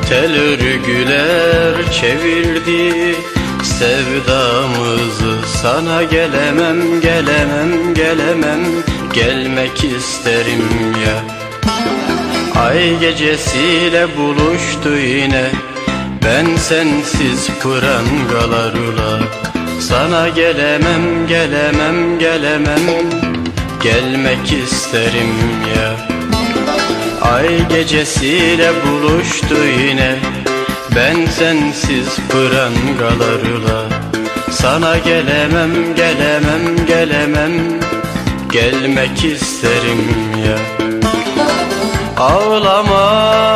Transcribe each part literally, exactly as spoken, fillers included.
Tel örgüler çevirdi sevdamızı. Sana gelemem, gelemem, gelemem, gelmek isterim ya. Ay gecesiyle buluştu yine, ben sensiz prangalarla. Sana gelemem, gelemem, gelemem, gelmek isterim ya. Ay gecesiyle buluştu yine, ben sensiz prangalarla. Sana gelemem, gelemem, gelemem, gelmek isterim ya. Ağlama,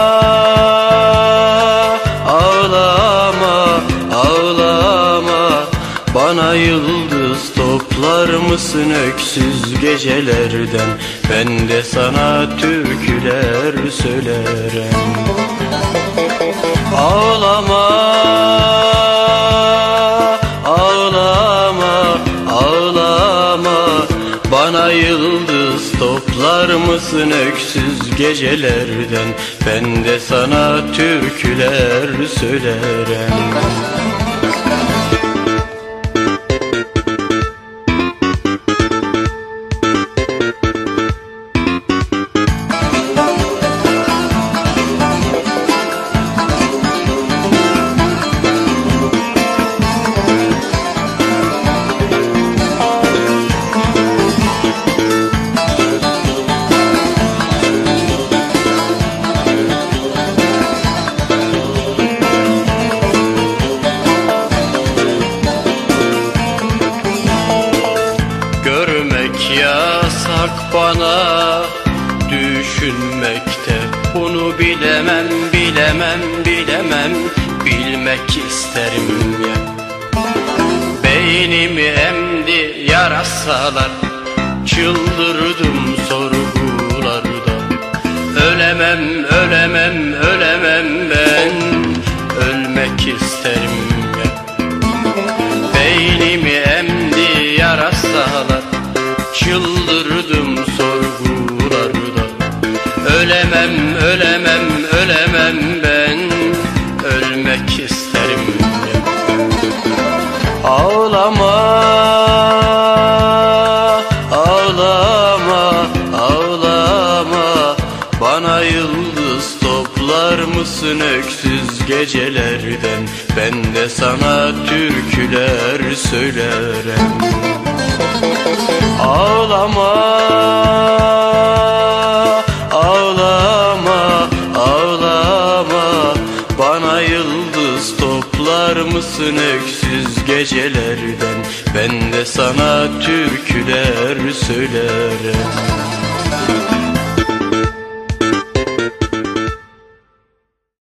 ağlama, ağlama, bana yıldız toplar mısın öksüz gecelerden? Ben de sana türküler söylerim. Ağlama, ağlama, ağlama, bana yıldız toplar mısın öksüz gecelerden? Ben de sana türküler söylerim. Görmek yasak bana, düşünmekte bunu bilemem, bilemem, bilemem, bilmek isterim ya. Beynimi emdi yarasalar, çıldırdım sorgularda. Ölemem, ölemem, ölemem ben, ölmek isterim ya. Beynimi emdi yarasalar, çıldırdım sorgularda. Ölemem, ölemem, ölemem ben, ölmek isterim ya. Ağlama, ağlama, ağlama, bana yıldız toplar mısın öksüz gecelerden? Ben de sana türküler söylerim. Ağlama, ağlama, ağlama, bana yıldız toplar mısın öksüz gecelerden? Ben de sana türküler söylerim.